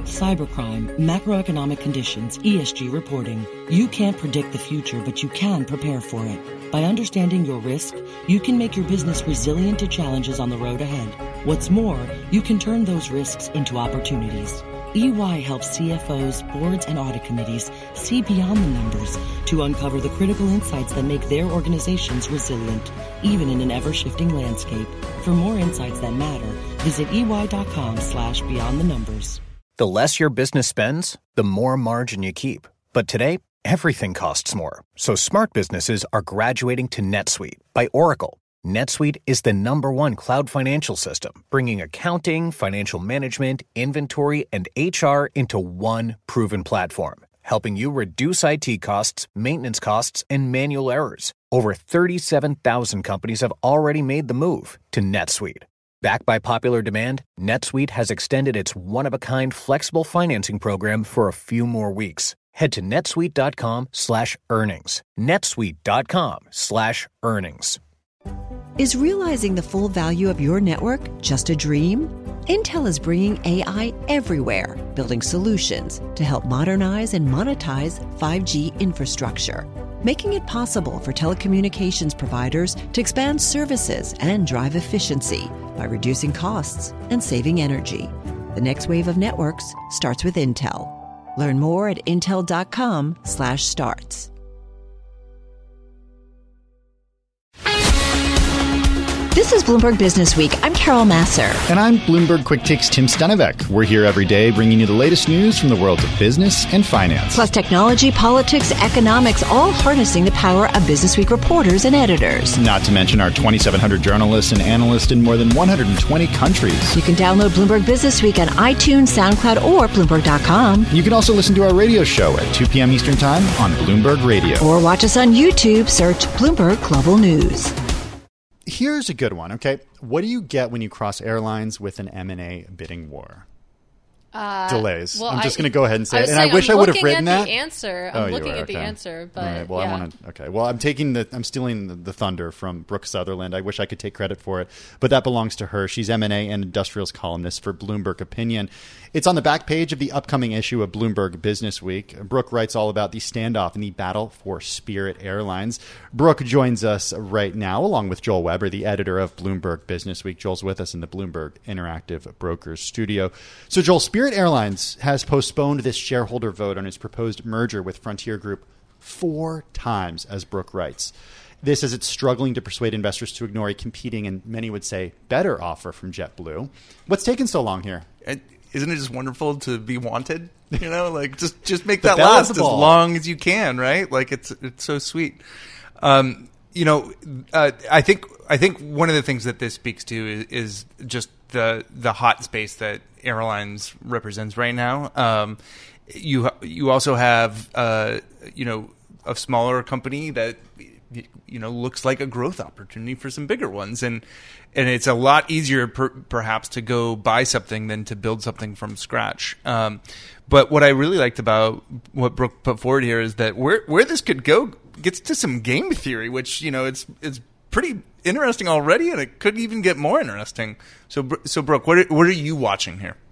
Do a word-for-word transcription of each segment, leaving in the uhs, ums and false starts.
cybercrime, macroeconomic conditions, E S G reporting. You can't predict the future, but you can prepare for it. By understanding your risk, you can make your business resilient to challenges on the road ahead. What's more, you can turn those risks into opportunities. E Y helps C F Os, boards, and audit committees see beyond the numbers to uncover the critical insights that make their organizations resilient, even in an ever-shifting landscape. For more insights that matter, visit ey.com slash beyond the numbers. The less your business spends, the more margin you keep. But today, everything costs more. So smart businesses are graduating to NetSuite by Oracle. NetSuite is the number one cloud financial system, bringing accounting, financial management, inventory, and H R into one proven platform, helping you reduce I T costs, maintenance costs, and manual errors. Over thirty-seven thousand companies have already made the move to NetSuite. Backed by popular demand, NetSuite has extended its one-of-a-kind flexible financing program for a few more weeks. Head to netsuite.com slash earnings. netsuite.com slash earnings. Is realizing the full value of your network just a dream? Intel is bringing A I everywhere, building solutions to help modernize and monetize five G infrastructure, making it possible for telecommunications providers to expand services and drive efficiency by reducing costs and saving energy. The next wave of networks starts with Intel. Learn more at intel.com slash starts. This is Bloomberg Business Week. I'm Carol Masser. And I'm Bloomberg Quick Takes Tim Stenevec. We're here every day bringing you the latest news from the worlds of business and finance. Plus technology, politics, economics, all harnessing the power of Business Week reporters and editors. Not to mention our twenty-seven hundred journalists and analysts in more than one hundred twenty countries. You can download Bloomberg Business Week on iTunes, SoundCloud, or Bloomberg dot com. You can also listen to our radio show at two p.m. Eastern Time on Bloomberg Radio. Or watch us on YouTube. Search Bloomberg Global News. Here's a good one, okay? What do you get when you cross airlines with an M and A bidding war? Uh, Delays. well, I'm just I, going to go ahead and say I it. And saying, I wish I'm I would have written that. that. Answer. Oh, I'm you looking are, at the okay. answer, but All right, well, yeah. I want to. Okay. Well, I'm taking the. I'm stealing the, the thunder from Brooke Sutherland. I wish I could take credit for it, but that belongs to her. She's M and A and industrials columnist for Bloomberg Opinion. It's on the back page of the upcoming issue of Bloomberg Business Week. Brooke writes all about the standoff and the battle for Spirit Airlines. Brooke joins us right now, along with Joel Weber, the editor of Bloomberg Business Week. Joel's with us in the Bloomberg Interactive Brokers studio. So, Joel, Spirit Airlines has postponed this shareholder vote on its proposed merger with Frontier Group four times, as Brooke writes. This as it's struggling to persuade investors to ignore a competing and many would say better offer from JetBlue. What's taken so long here? And isn't it just wonderful to be wanted? You know, like just just make The that bell last of as the ball. long as you can, right? Like it's it's so sweet. Um, you know, uh, I think I think one of the things that this speaks to is, is just the the hot space that airlines represents right now. Um, you you also have uh, you know a smaller company that you know looks like a growth opportunity for some bigger ones, and and it's a lot easier per, perhaps to go buy something than to build something from scratch. Um, but what I really liked about what Brooke put forward here is that where where this could go gets to some game theory, which you know it's it's pretty interesting already, and it could even get more interesting. So so Brooke, what are, what are you watching here?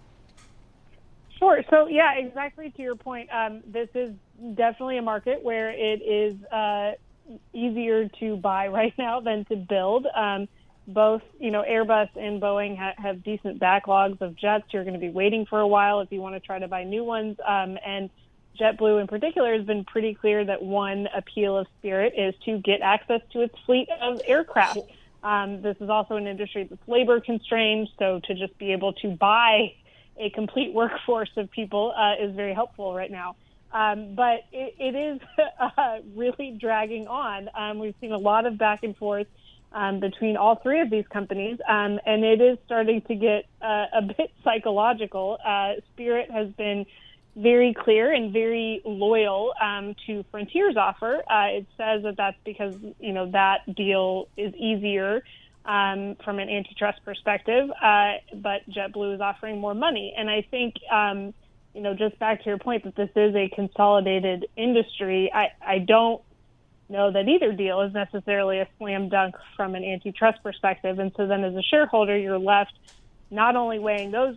Sure. So, yeah, exactly to your point. Um, this is definitely a market where it is uh, easier to buy right now than to build. Um, both, you know, Airbus and Boeing ha- have decent backlogs of jets. You're going to be waiting for a while if you want to try to buy new ones. Um, and JetBlue in particular has been pretty clear that one appeal of Spirit is to get access to its fleet of aircraft. Um, this is also an industry that's labor constrained, so to just be able to buy a complete workforce of people uh, is very helpful right now. Um, but it, it is uh, really dragging on. Um, we've seen a lot of back and forth um, between all three of these companies, um, and it is starting to get uh, a bit psychological. Uh, Spirit has been very clear and very loyal um, to Frontier's offer. Uh, it says that that's because, you know, that deal is easier Um, from an antitrust perspective, uh, but JetBlue is offering more money. And I think, um, you know, just back to your point that this is a consolidated industry, I, I don't know that either deal is necessarily a slam dunk from an antitrust perspective. And so then as a shareholder, you're left not only weighing those risks,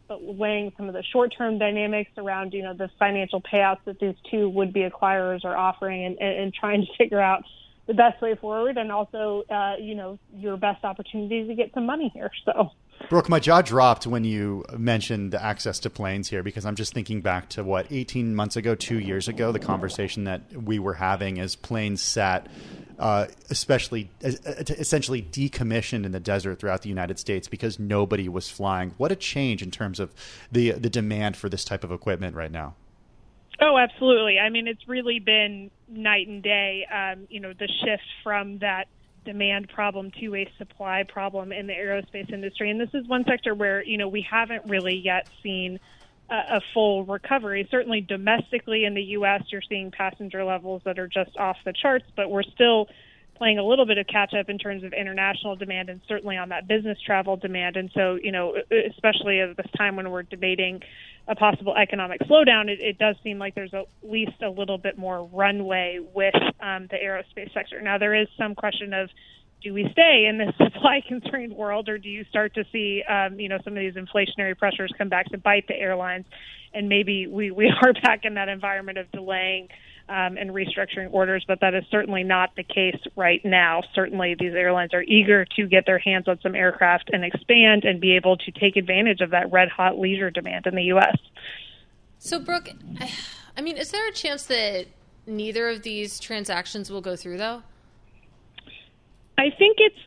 but weighing some of the short-term dynamics around, you know, the financial payouts that these two would-be acquirers are offering, and, and, and trying to figure out the best way forward, and also, uh, you know, your best opportunities to get some money here. So, Brooke, my jaw dropped when you mentioned the access to planes here, because I'm just thinking back to what, eighteen months ago, two years ago, the conversation that we were having as planes sat, uh, especially uh, essentially decommissioned in the desert throughout the United States because nobody was flying. What a change in terms of the the demand for this type of equipment right now. Oh, absolutely. I mean, it's really been night and day, um, you know, the shift from that demand problem to a supply problem in the aerospace industry. And this is one sector where, you know, we haven't really yet seen a, a full recovery. Certainly domestically in the U S, you're seeing passenger levels that are just off the charts, but we're still playing a little bit of catch up in terms of international demand, and certainly on that business travel demand. And so, you know, especially at this time when we're debating a possible economic slowdown, it, it does seem like there's at least a little bit more runway with um, the aerospace sector. Now, there is some question of, do we stay in this supply-constrained world, or do you start to see, um, you know, some of these inflationary pressures come back to bite the airlines, and maybe we, we are back in that environment of delaying um, and restructuring orders, but that is certainly not the case right now. Certainly these airlines are eager to get their hands on some aircraft and expand and be able to take advantage of that red-hot leisure demand in the U S. So, Brooke, I, I mean, is there a chance that neither of these transactions will go through, though? I think it's,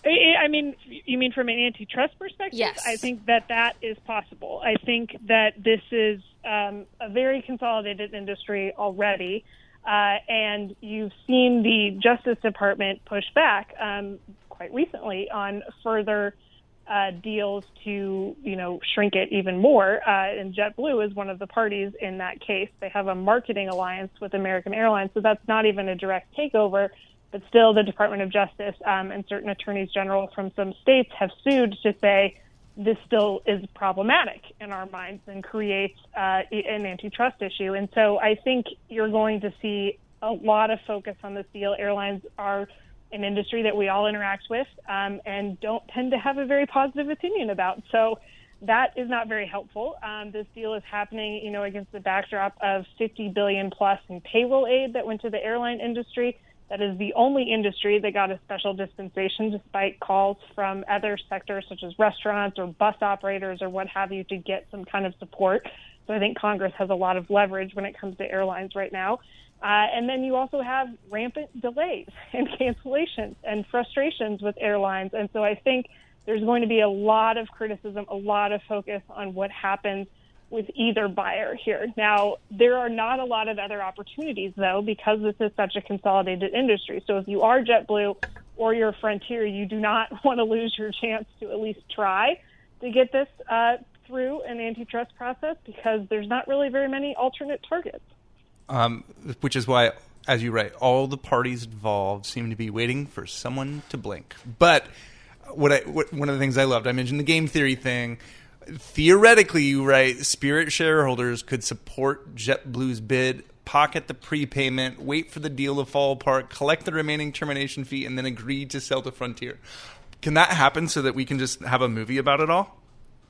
I mean, you mean from an antitrust perspective? Yes. I think that that is possible. I think that this is um, a very consolidated industry already, uh, and you've seen the Justice Department push back um, quite recently on further uh, deals to, you know, shrink it even more. Uh, and JetBlue is one of the parties in that case. They have a marketing alliance with American Airlines, so that's not even a direct takeover. But still, the Department of Justice um, and certain attorneys general from some states have sued to say this still is problematic in our minds and creates uh, an antitrust issue. And so I think you're going to see a lot of focus on this deal. Airlines are an industry that we all interact with um, and don't tend to have a very positive opinion about. So that is not very helpful. Um, this deal is happening, you know, against the backdrop of fifty billion dollars plus in payroll aid that went to the airline industry. That is the only industry that got a special dispensation, despite calls from other sectors such as restaurants or bus operators or what have you to get some kind of support. So I think Congress has a lot of leverage when it comes to airlines right now. Uh, and then you also have rampant delays and cancellations and frustrations with airlines. And so I think there's going to be a lot of criticism, a lot of focus on what happens with either buyer here. Now, there are not a lot of other opportunities, though, because this is such a consolidated industry. So if you are JetBlue or you're Frontier, you do not want to lose your chance to at least try to get this uh, through an antitrust process, because there's not really very many alternate targets. Um, which is why, as you write, all the parties involved seem to be waiting for someone to blink. But what I, what, one of the things I loved, I mentioned the game theory thing. Theoretically, you write, Spirit shareholders could support JetBlue's bid, pocket the prepayment, wait for the deal to fall apart, collect the remaining termination fee, and then agree to sell to Frontier. Can that happen so that we can just have a movie about it all?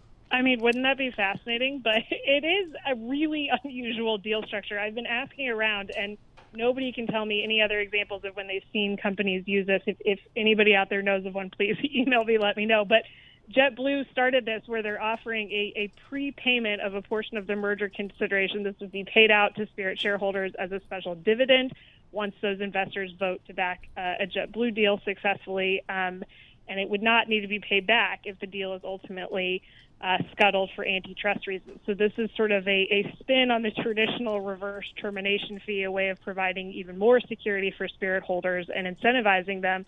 I mean, wouldn't that be fascinating? But it is a really unusual deal structure. I've been asking around, and nobody can tell me any other examples of when they've seen companies use this. If, if anybody out there knows of one, please email me, let me know. But JetBlue started this where they're offering a, a prepayment of a portion of the merger consideration. This would be paid out to Spirit shareholders as a special dividend once those investors vote to back uh, a JetBlue deal successfully. Um, and it would not need to be paid back if the deal is ultimately uh, scuttled for antitrust reasons. So this is sort of a, a spin on the traditional reverse termination fee, a way of providing even more security for Spirit holders and incentivizing them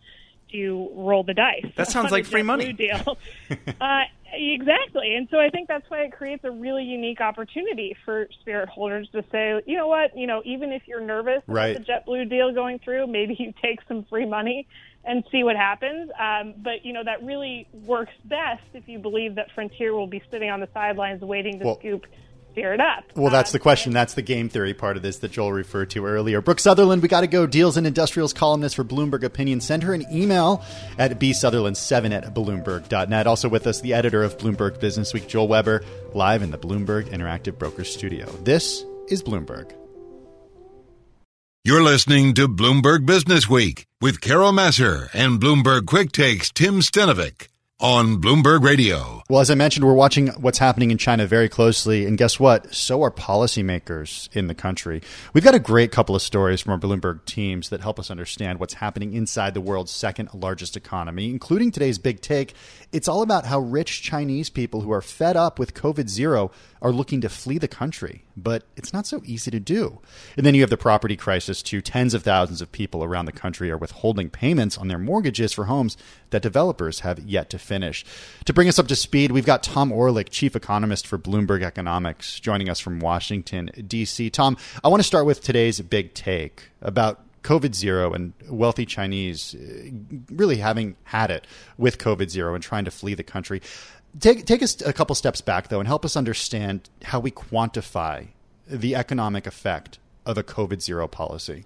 to roll the dice. That sounds like free money. Deal. uh, exactly. And so I think that's why it creates a really unique opportunity for Spirit holders to say, you know what, you know, even if you're nervous right. about the JetBlue deal going through, maybe you take some free money and see what happens. Um, but, you know, that really works best if you believe that Frontier will be sitting on the sidelines waiting to well, scoop steer it up. Well, that's um, the question. That's the game theory part of this that Joel referred to earlier. Brooke Sutherland, we got to go. Deals and Industrials columnist for Bloomberg Opinion. Send her an email at b sutherland seven at bloomberg dot net. Also with us, the editor of Bloomberg Business Week, Joel Weber, live in the Bloomberg Interactive Brokers studio. This is Bloomberg. You're listening to Bloomberg Business Week with Carol Massar and Bloomberg Quick Takes Tim Stenovic on Bloomberg Radio. Well, as I mentioned, we're watching what's happening in China very closely. And guess what? So are policymakers in the country. We've got a great couple of stories from our Bloomberg teams that help us understand what's happening inside the world's second largest economy, including today's big take. It's all about how rich Chinese people who are fed up with COVID zero are looking to flee the country. But it's not so easy to do. And then you have the property crisis, too. Tens of thousands of people around the country are withholding payments on their mortgages for homes that developers have yet to finish. To bring us up to speed, we've got Tom Orlik, chief economist for Bloomberg Economics, joining us from Washington, D C. Tom, I want to start with today's big take about COVID zero and wealthy Chinese really having had it with COVID zero and trying to flee the country. Take take us a couple steps back, though, and help us understand how we quantify the economic effect of a COVID zero policy.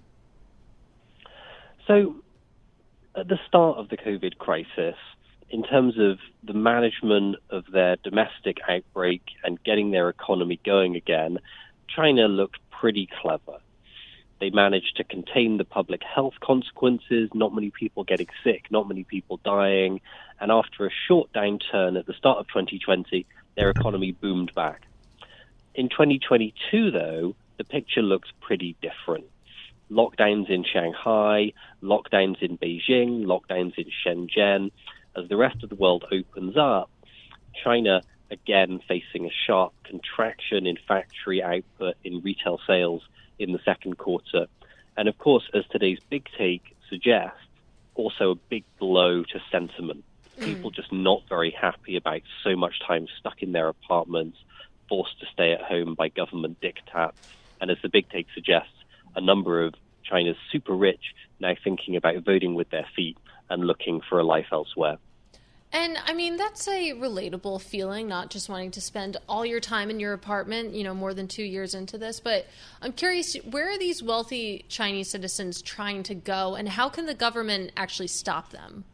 So, at the start of the COVID crisis, in terms of the management of their domestic outbreak and getting their economy going again, China looked pretty clever. They managed to contain the public health consequences, not many people getting sick, not many people dying, and after a short downturn at the start of twenty twenty, their economy boomed back. In twenty twenty-two, though, the picture looks pretty different. Lockdowns in Shanghai, lockdowns in Beijing, lockdowns in Shenzhen. As the rest of the world opens up, China again facing a sharp contraction in factory output, in retail sales in the second quarter. And of course, as today's big take suggests, also a big blow to sentiment. People just not very happy about so much time stuck in their apartments, forced to stay at home by government diktats. And as the big take suggests, a number of China's super rich now thinking about voting with their feet and looking for a life elsewhere. And I mean, that's a relatable feeling, not just wanting to spend all your time in your apartment, you know, more than two years into this. But I'm curious, where are these wealthy Chinese citizens trying to go, and how can the government actually stop them?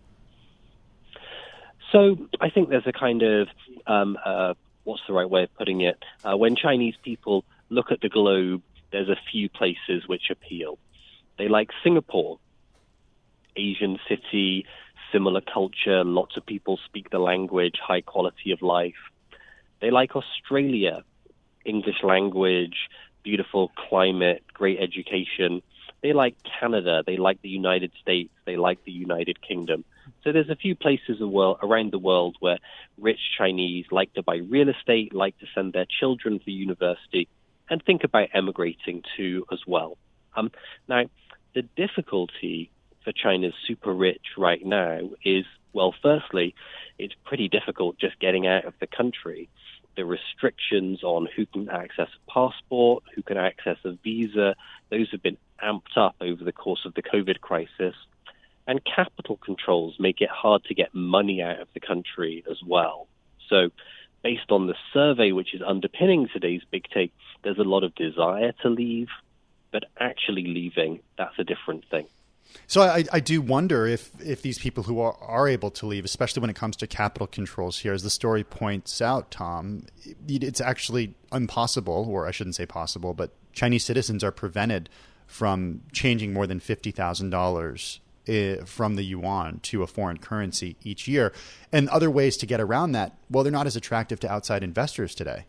So I think there's a kind of, um, uh, what's the right way of putting it? Uh, when Chinese people look at the globe, there's a few places which appeal. They like Singapore, Asian city, similar culture, lots of people speak the language, high quality of life. They like Australia, English language, beautiful climate, great education. They like Canada, they like the United States, they like the United Kingdom. So there's a few places around the world where rich Chinese like to buy real estate, like to send their children to university, and think about emigrating to as well. Um, now, the difficulty for China's super rich right now is, well, firstly, it's pretty difficult just getting out of the country. The restrictions on who can access a passport, who can access a visa, those have been amped up over the course of the COVID crisis. And capital controls make it hard to get money out of the country as well. So based on the survey which is underpinning today's big take, there's a lot of desire to leave, but actually leaving, that's a different thing. So I, I do wonder if, if these people who are, are able to leave, especially when it comes to capital controls here, as the story points out, Tom, it's actually impossible, or I shouldn't say possible, but Chinese citizens are prevented from changing more than fifty thousand dollars from the yuan to a foreign currency each year. And other ways to get around that, well, they're not as attractive to outside investors today.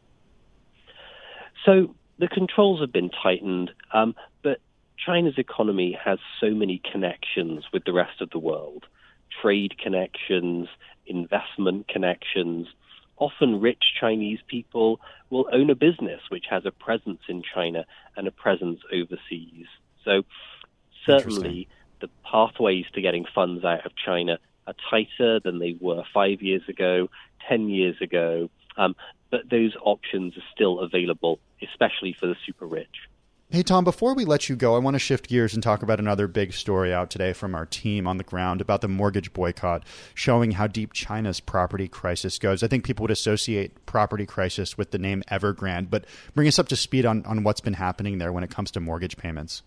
So the controls have been tightened, um, but China's economy has so many connections with the rest of the world, trade connections, investment connections. Often rich Chinese people will own a business which has a presence in China and a presence overseas. So certainly the pathways to getting funds out of China are tighter than they were five years ago, ten years ago, um, but those options are still available, especially for the super rich. Hey, Tom, before we let you go, I want to shift gears and talk about another big story out today from our team on the ground about the mortgage boycott, showing how deep China's property crisis goes. I think people would associate property crisis with the name Evergrande, but bring us up to speed on, on what's been happening there when it comes to mortgage payments.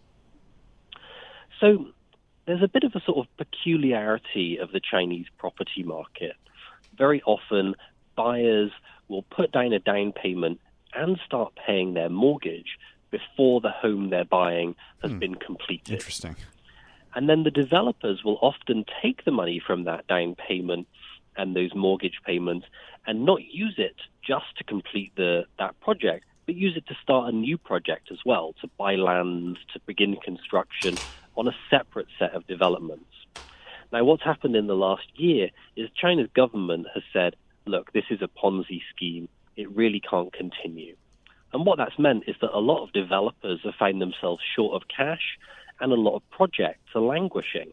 So there's a bit of a sort of peculiarity of the Chinese property market. Very often, buyers will put down a down payment and start paying their mortgage before the home they're buying has hmm. been completed. Interesting. And then the developers will often take the money from that down payment and those mortgage payments and not use it just to complete the that project, but use it to start a new project as well, to buy land, to begin construction on a separate set of developments. Now, what's happened in the last year is China's government has said, look, this is a Ponzi scheme. It really can't continue. And what that's meant is that a lot of developers have found themselves short of cash and a lot of projects are languishing.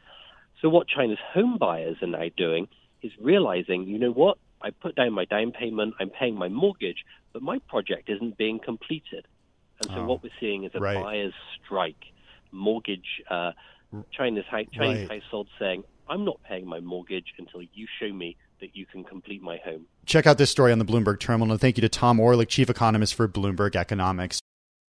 So what China's home buyers are now doing is realizing, you know what, I put down my down payment, I'm paying my mortgage, but my project isn't being completed. And so oh, what we're seeing is a right. buyer's strike. Mortgage, uh, China's, Chinese right. households saying, I'm not paying my mortgage until you show me that you can complete my home. Check out this story on the Bloomberg Terminal. Thank you to Tom Orlik, Chief Economist for Bloomberg Economics.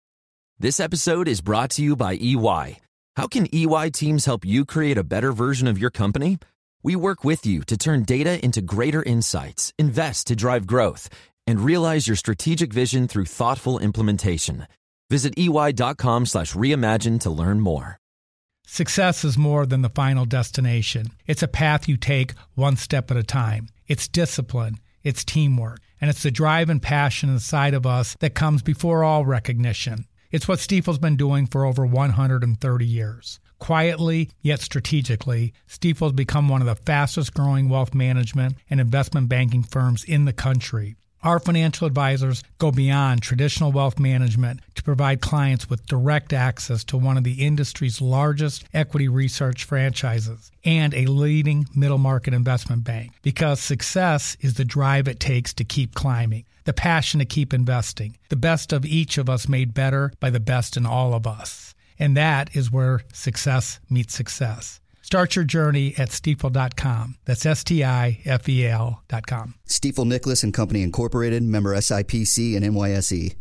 This episode is brought to you by E Y. How can E Y teams help you create a better version of your company? We work with you to turn data into greater insights, invest to drive growth, and realize your strategic vision through thoughtful implementation. Visit ey.com slash reimagine to learn more. Success is more than the final destination. It's a path you take one step at a time. It's discipline, it's teamwork, and it's the drive and passion inside of us that comes before all recognition. It's what Stifel's been doing for over one hundred thirty years. Quietly, yet strategically, Stifel's become one of the fastest growing wealth management and investment banking firms in the country. Our financial advisors go beyond traditional wealth management to provide clients with direct access to one of the industry's largest equity research franchises and a leading middle market investment bank. Because success is the drive it takes to keep climbing, the passion to keep investing, the best of each of us made better by the best in all of us. And that is where success meets success. Start your journey at Stifel dot com. That's S T I F E L dot com. Stifel Nicholas and Company Incorporated, member S I P C and N Y S E.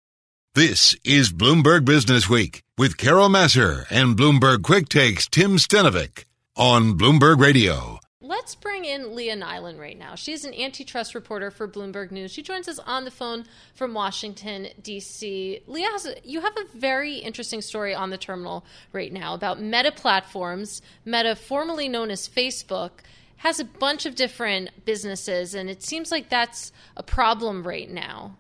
This is Bloomberg Business Week with Carol Massar and Bloomberg Quick Takes Tim Stenovic on Bloomberg Radio. Let's bring in Leah Nyland right now. She's an antitrust reporter for Bloomberg News. She joins us on the phone from Washington, D C. Leah, has a, you have a very interesting story on the terminal right now about Meta Platforms. Meta, formerly known as Facebook, has a bunch of different businesses, and it seems like that's a problem right now.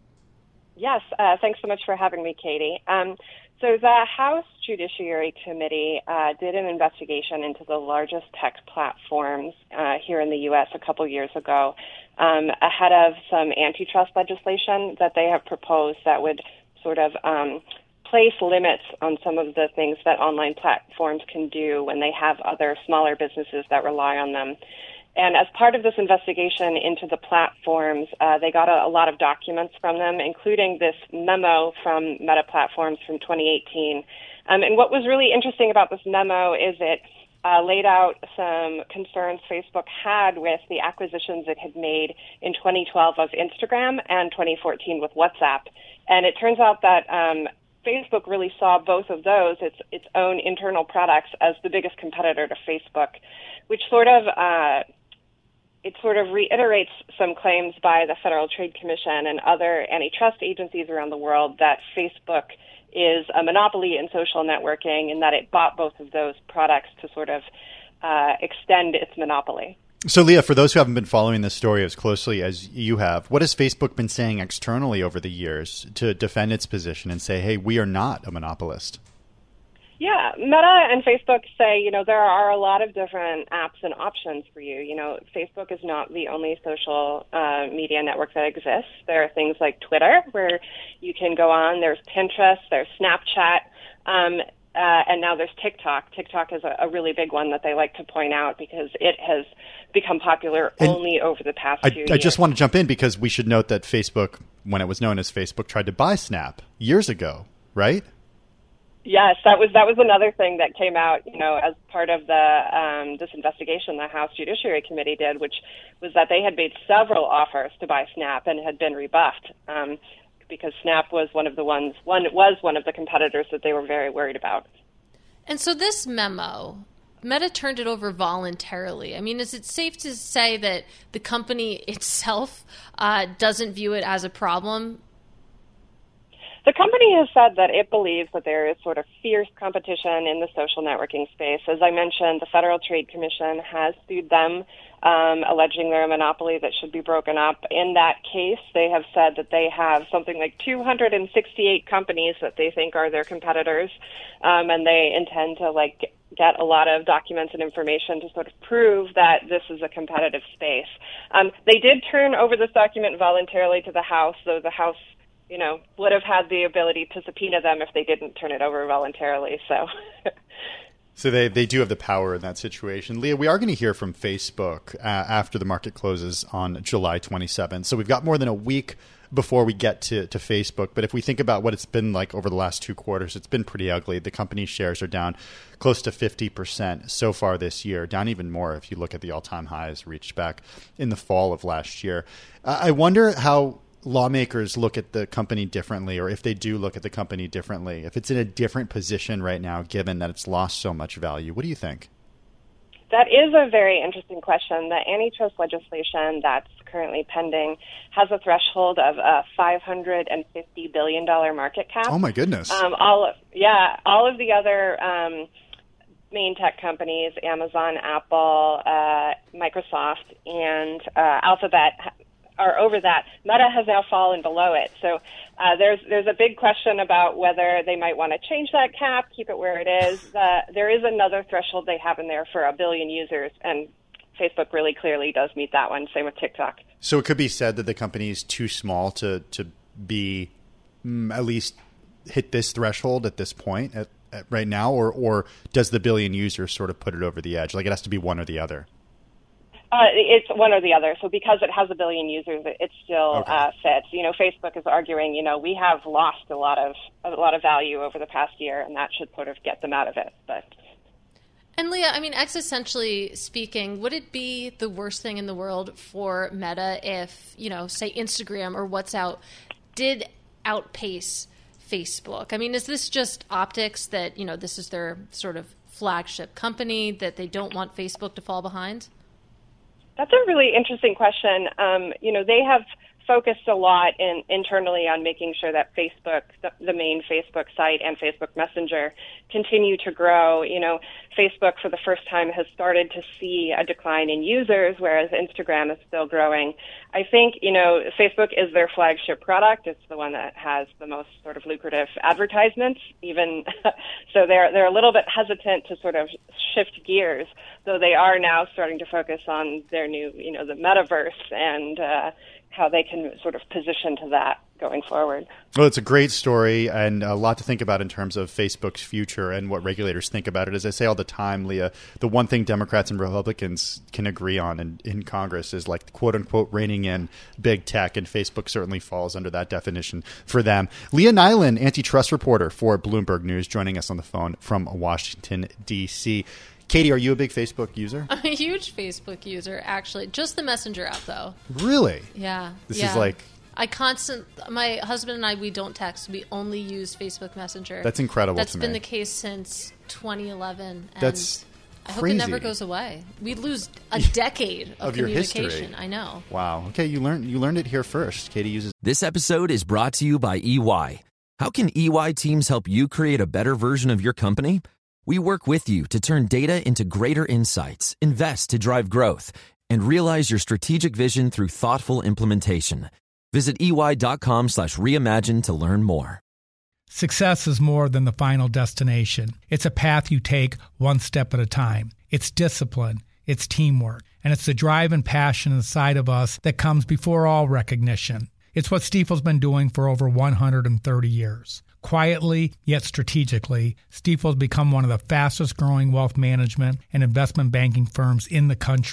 Yes, uh, thanks so much for having me, Katie. Um, So the House Judiciary Committee uh, did an investigation into the largest tech platforms uh, here in the U S a couple years ago, um, ahead of some antitrust legislation that they have proposed that would sort of um, place limits on some of the things that online platforms can do when they have other smaller businesses that rely on them. And as part of this investigation into the platforms, uh, they got a, a lot of documents from them, including this memo from Meta Platforms from twenty eighteen. Um, and what was really interesting about this memo is it uh, laid out some concerns Facebook had with the acquisitions it had made in twenty twelve of Instagram and twenty fourteen with WhatsApp. And it turns out that um, Facebook really saw both of those, its its own internal products, as the biggest competitor to Facebook, which sort of uh, it sort of reiterates some claims by the Federal Trade Commission and other antitrust agencies around the world that Facebook is a monopoly in social networking and that it bought both of those products to sort of uh, extend its monopoly. So, Leah, for those who haven't been following this story as closely as you have, what has Facebook been saying externally over the years to defend its position and say, hey, we are not a monopolist? Yeah, Meta and Facebook say, you know, there are a lot of different apps and options for you. You know, Facebook is not the only social uh, media network that exists. There are things like Twitter, where you can go on. There's Pinterest, there's Snapchat, um, uh, and now there's TikTok. TikTok is a, a really big one that they like to point out because it has become popular and only over the past I, few I years. I just want to jump in because we should note that Facebook, when it was known as Facebook, tried to buy Snap years ago. right? Yes, that was that was another thing that came out, you know, as part of the um, this investigation the House Judiciary Committee did, which was that they had made several offers to buy Snap and had been rebuffed um, because Snap was one of the ones one was one of the competitors that they were very worried about. And so this memo, Meta turned it over voluntarily. I mean, is it safe to say that the company itself uh, doesn't view it as a problem? The company has said that it believes that there is sort of fierce competition in the social networking space. As I mentioned, the Federal Trade Commission has sued them, um, alleging they're a monopoly that should be broken up. In that case, they have said that they have something like two hundred sixty-eight companies that they think are their competitors, um, and they intend to like get a lot of documents and information to sort of prove that this is a competitive space. Um, they did turn over this document voluntarily to the House, though the House you know, would have had the ability to subpoena them if they didn't turn it over voluntarily. So so they, they do have the power in that situation. Leah, we are going to hear from Facebook uh, after the market closes on July twenty-seventh. So we've got more than a week before we get to, to Facebook. But if we think about what it's been like over the last two quarters, it's been pretty ugly. The company's shares are down close to fifty percent so far this year, down even more if you look at the all-time highs reached back in the fall of last year. Uh, I wonder how lawmakers look at the company differently, or if they do look at the company differently, if it's in a different position right now, given that it's lost so much value. What do you think? That is a very interesting question. The antitrust legislation that's currently pending has a threshold of a five hundred fifty billion dollars market cap. Oh, my goodness. Um, all of, yeah, all of the other um, main tech companies, Amazon, Apple, uh, Microsoft, and uh, Alphabet, are over that. Meta has now fallen below it. So uh, there's there's a big question about whether they might want to change that cap, keep it where it is. Uh, there is another threshold they have in there for a billion users, and Facebook really clearly does meet that one. Same with TikTok. So it could be said that the company is too small to, to be mm, at least hit this threshold at this point at, at right now, or, or does the billion users sort of put it over the edge? Like it has to be one or the other? Uh, it's one or the other. So because it has a billion users, it, it still okay. uh, fits. You know, Facebook is arguing, you know, we have lost a lot of a lot of value over the past year, and that should sort of get them out of it. But and Leah, I mean, existentially speaking, would it be the worst thing in the world for Meta if, you know, say Instagram or WhatsApp did outpace Facebook? I mean, is this just optics that, you know, this is their sort of flagship company, that they don't want Facebook to fall behind? That's a really interesting question. Um, you know, they have focused a lot in, internally on making sure that Facebook, the, the main Facebook site and Facebook Messenger continue to grow. You know, Facebook for the first time has started to see a decline in users, whereas Instagram is still growing. I think, you know, Facebook is their flagship product. It's the one that has the most sort of lucrative advertisements, even so they're they're a little bit hesitant to sort of shift gears, though they are now starting to focus on their new, you know, the metaverse and uh, how they can sort of position to that going forward. Well, it's a great story and a lot to think about in terms of Facebook's future and what regulators think about it. As I say all the time, Leah, the one thing Democrats and Republicans can agree on in, in Congress is like quote unquote reining in big tech, and Facebook certainly falls under that definition for them. Leah Nylen, antitrust reporter for Bloomberg News, joining us on the phone from Washington, D C. Katie, are you a big Facebook user? I'm a huge Facebook user, actually. Just the Messenger app, though. Really? Yeah. This yeah. is like... I constant... My husband and I, we don't text. We only use Facebook Messenger. That's incredible That's to been me. the case since twenty eleven. And That's I hope crazy. it never goes away. We lose a decade of, of your communication. history. I know. Wow. Okay, you learned you learned it here first. Katie uses... This episode is brought to you by E Y. How can E Y teams help you create a better version of your company? We work with you to turn data into greater insights, invest to drive growth, and realize your strategic vision through thoughtful implementation. Visit ey.com slash reimagine to learn more. Success is more than the final destination. It's a path you take one step at a time. It's discipline, it's teamwork, and it's the drive and passion inside of us that comes before all recognition. It's what Stifel's been doing for over one hundred thirty years. Quietly, yet strategically, Stifel's become one of the fastest growing wealth management and investment banking firms in the country.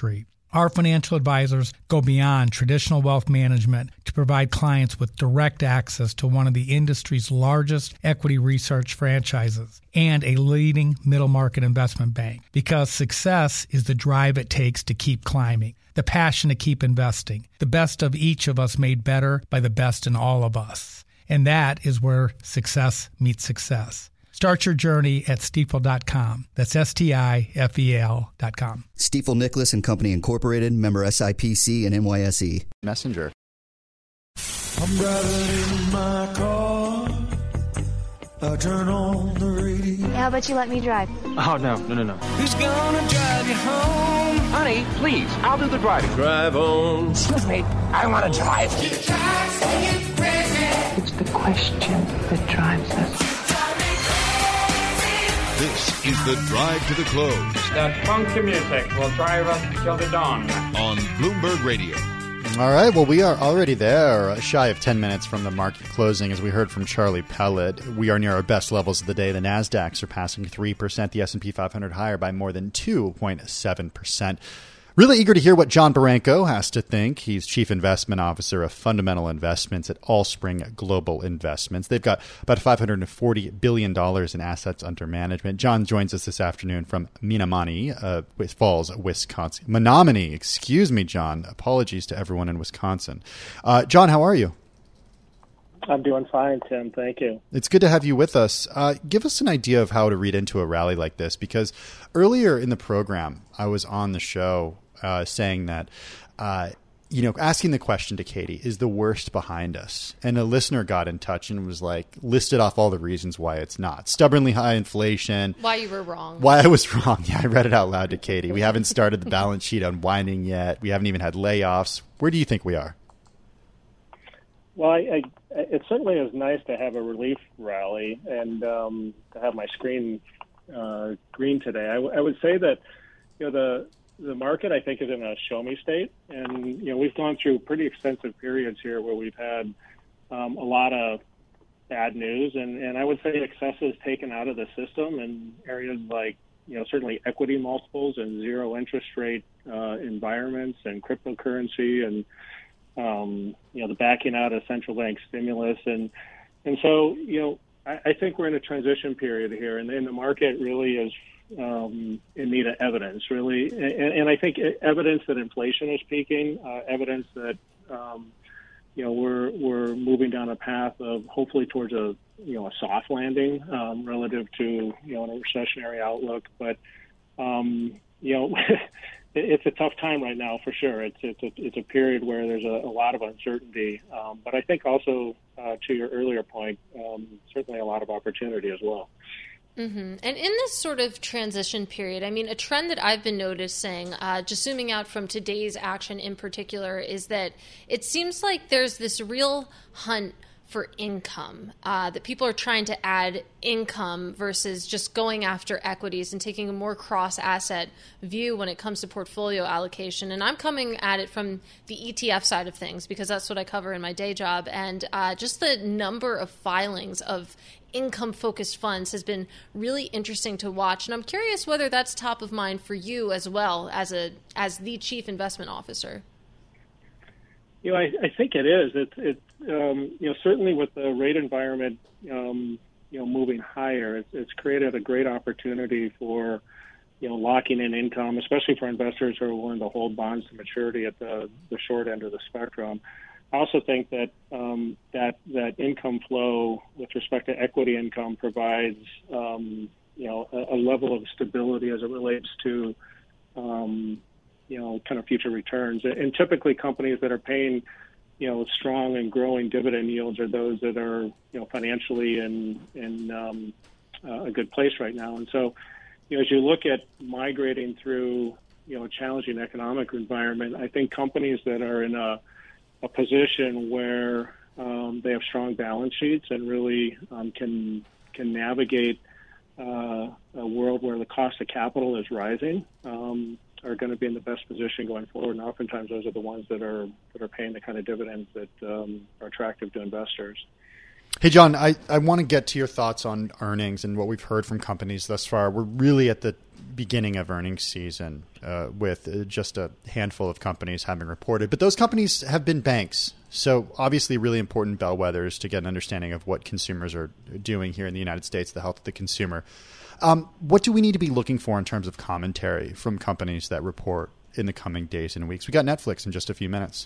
Our financial advisors go beyond traditional wealth management to provide clients with direct access to one of the industry's largest equity research franchises and a leading middle market investment bank. Because success is the drive it takes to keep climbing, the passion to keep investing, the best of each of us made better by the best in all of us. And that is where success meets success. Start your journey at Stifel dot com. That's S T I F E L dot com. Stifel Nicholas and Company Incorporated, member S I P C and N Y S E. Messenger. I'm driving in my car. I turn on the radio. How about you let me drive? Oh, no, no, no, no. Who's gonna drive you home? Honey, please, I'll do the driving. Drive on. Excuse me, I want to drive. It's the question that drives us. This is the Drive to the Close. That funky music will drive us till the dawn. On Bloomberg Radio. All right, well, we are already there, shy of ten minutes from the market closing. As we heard from Charlie Pellet, we are near our best levels of the day. The NASDAQ surpassing three percent, the S and P five hundred higher by more than two point seven percent. Really eager to hear what John Baranko has to think. He's Chief Investment Officer of Fundamental Investments at Allspring Global Investments. They've got about five hundred forty billion dollars in assets under management. John joins us this afternoon from Menominee, uh, Falls, Wisconsin. Menominee, excuse me, John. Apologies to everyone in Wisconsin. Uh, John, how are you? I'm doing fine, Tim. Thank you. It's good to have you with us. Uh, give us an idea of how to read into a rally like this, because earlier in the program, I was on the show uh, saying that, uh, you know, asking the question to Katie, is the worst behind us? And a listener got in touch and was like, listed off all the reasons why it's not. Stubbornly high inflation. Why you were wrong. Why I was wrong. Yeah, I read it out loud to Katie. We haven't started the balance sheet unwinding yet. We haven't even had layoffs. Where do you think we are? Well, I, I, it certainly is nice to have a relief rally and um, to have my screen uh, green today. I, w- I would say that, you know, the the market, I think, is in a show-me state. And, you know, we've gone through pretty extensive periods here where we've had um, a lot of bad news. And, and I would say excess is taken out of the system in areas like, you know, certainly equity multiples and zero interest rate uh, environments and cryptocurrency and, Um, you know, the backing out of central bank stimulus. And and so, you know, I, I think we're in a transition period here, and, and the market really is um, in need of evidence, really. And, and I think evidence that inflation is peaking, uh, evidence that, um, you know, we're we're moving down a path of hopefully towards a, you know, a soft landing um, relative to, you know, a recessionary outlook. But, um, you know, it's a tough time right now for sure. It's it's a, it's a period where there's a, a lot of uncertainty, um, but I think also uh, to your earlier point, um, certainly a lot of opportunity as well. Mm-hmm. And in this sort of transition period, I mean, a trend that I've been noticing, uh, just zooming out from today's action in particular, is that it seems like there's this real hunt for income, uh, that people are trying to add income versus just going after equities and taking a more cross-asset view when it comes to portfolio allocation. And I'm coming at it from the E T F side of things because that's what I cover in my day job. And uh, just the number of filings of income-focused funds has been really interesting to watch. And I'm curious whether that's top of mind for you as well as a as the chief investment officer. You know, I, I think it is. It's, it's um, you know, certainly with the rate environment, um, you know, moving higher, it's, it's created a great opportunity for, you know, locking in income, especially for investors who are willing to hold bonds to maturity at the, the short end of the spectrum. I also think that um, that that income flow with respect to equity income provides, um, you know, a, a level of stability as it relates to, um, you know, kind of future returns. And typically companies that are paying, you know, strong and growing dividend yields are those that are, you know, financially in, in um, uh, a good place right now. And so, you know, as you look at migrating through, you know, a challenging economic environment, I think companies that are in a, a position where um, they have strong balance sheets and really um, can can navigate uh, a world where the cost of capital is rising, um, are going to be in the best position going forward. And oftentimes those are the ones that are that are paying the kind of dividends that um, are attractive to investors. Hey, John, I, I want to get to your thoughts on earnings and what we've heard from companies thus far. We're really at the beginning of earnings season uh, with just a handful of companies having reported. But those companies have been banks. So obviously really important bellwethers to get an understanding of what consumers are doing here in the United States, the health of the consumer. Um, what do we need to be looking for in terms of commentary from companies that report in the coming days and weeks? We got Netflix in just a few minutes.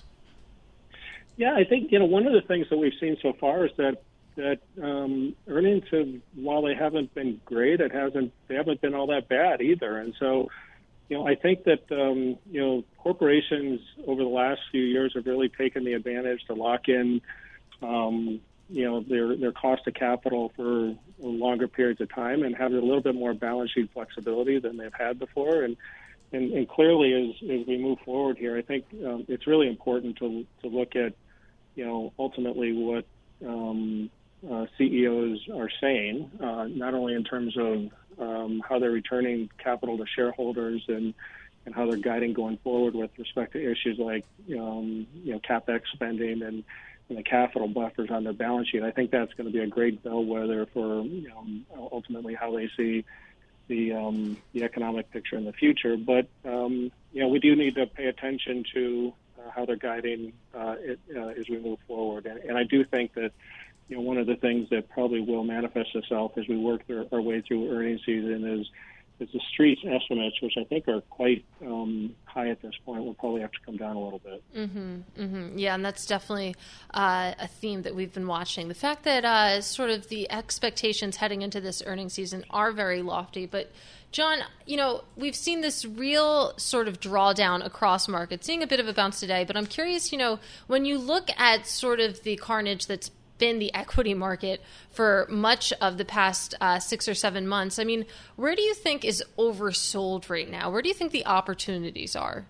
Yeah, I think, you know, one of the things that we've seen so far is that that um, earnings have, while they haven't been great, it hasn't they haven't been all that bad either. And so, you know, I think that um, you know corporations over the last few years have really taken the advantage to lock in, um, you know, their their cost of capital for longer periods of time and have a little bit more balance sheet flexibility than they've had before. And and, and clearly, as as we move forward here, I think um, it's really important to to look at, you know, ultimately what um, Uh, C E Os are saying, uh, not only in terms of um, how they're returning capital to shareholders and, and how they're guiding going forward with respect to issues like um, you know CapEx spending and, and the capital buffers on their balance sheet. I think that's going to be a great bellwether for you know, ultimately how they see the um, the economic picture in the future. But um, you know we do need to pay attention to uh, how they're guiding uh, it, uh, as we move forward, and, and I do think that. You know, one of the things that probably will manifest itself as we work our, our way through earnings season is is the street's estimates, which I think are quite um, high at this point, will probably have to come down a little bit. Mm-hmm, mm-hmm. Yeah, and that's definitely uh, a theme that we've been watching. The fact that uh, sort of the expectations heading into this earnings season are very lofty, but John, you know, we've seen this real sort of drawdown across markets, seeing a bit of a bounce today, but I'm curious, you know, when you look at sort of the carnage that's been the equity market for much of the past uh, six or seven months. I mean, where do you think is oversold right now? Where do you think the opportunities are?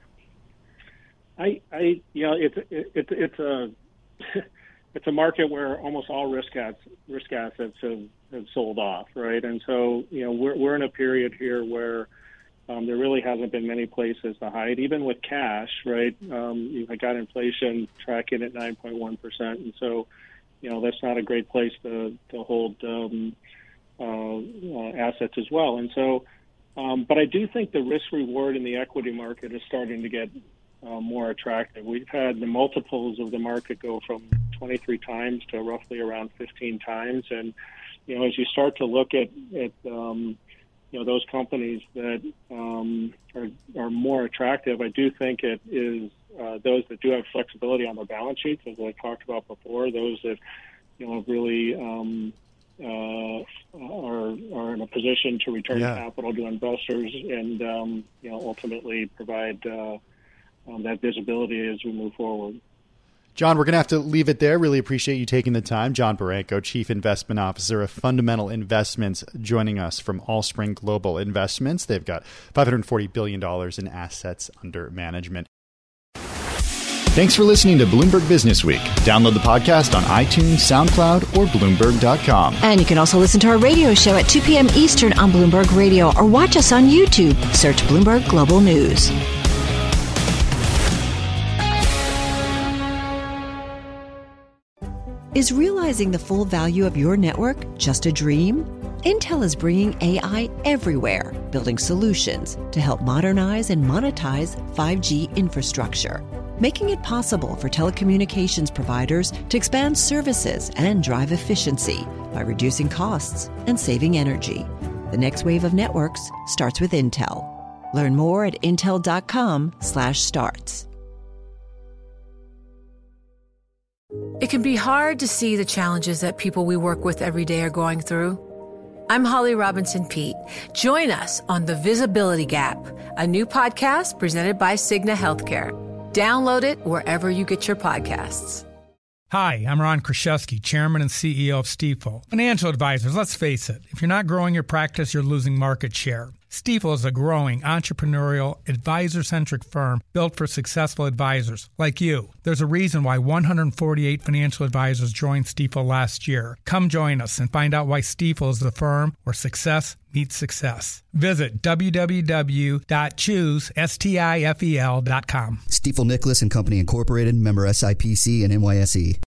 I, I you know, it's it, it, it's a it's a market where almost all risk assets, risk assets have, have sold off, right? And so, you know, we're we're in a period here where um, there really hasn't been many places to hide, even with cash, right? Um, you've got inflation tracking at nine point one percent, and so. You know, that's not a great place to, to hold um, uh, uh, assets as well. And so, um, but I do think the risk reward in the equity market is starting to get uh, more attractive. We've had the multiples of the market go from twenty-three times to roughly around fifteen times. And, you know, as you start to look at, at um, you know, those companies that um, are, are more attractive, I do think it is Uh, those that do have flexibility on their balance sheets, as I talked about before, those that you know really um, uh, are are in a position to return yeah. capital to investors and um, you know ultimately provide uh, um, that visibility as we move forward. John, we're going to have to leave it there. Really appreciate you taking the time. John Baranko, Chief Investment Officer of Fundamental Investments, joining us from Allspring Global Investments. They've got five hundred forty billion dollars in assets under management. Thanks for listening to Bloomberg Business Week. Download the podcast on iTunes, SoundCloud, or Bloomberg dot com. And you can also listen to our radio show at two p.m. Eastern on Bloomberg Radio or watch us on YouTube. Search Bloomberg Global News. Is realizing the full value of your network just a dream? Intel is bringing A I everywhere, building solutions to help modernize and monetize five G infrastructure, making it possible for telecommunications providers to expand services and drive efficiency by reducing costs and saving energy. The next wave of networks starts with Intel. Learn more at intel dot com slash starts. It can be hard to see the challenges that people we work with every day are going through. I'm Holly Robinson Peete. Join us on The Visibility Gap, a new podcast presented by Cigna Healthcare. Download it wherever you get your podcasts. Hi, I'm Ron Kraszewski, Chairman and C E O of Stifel. Financial advisors, let's face it, if you're not growing your practice, you're losing market share. Stifel is a growing, entrepreneurial, advisor-centric firm built for successful advisors like you. There's a reason why one hundred forty-eight financial advisors joined Stifel last year. Come join us and find out why Stifel is the firm where success meets success. Visit w w w dot choose stifel dot com. Stifel Nicholas and Company Incorporated, member S I P C and N Y S E.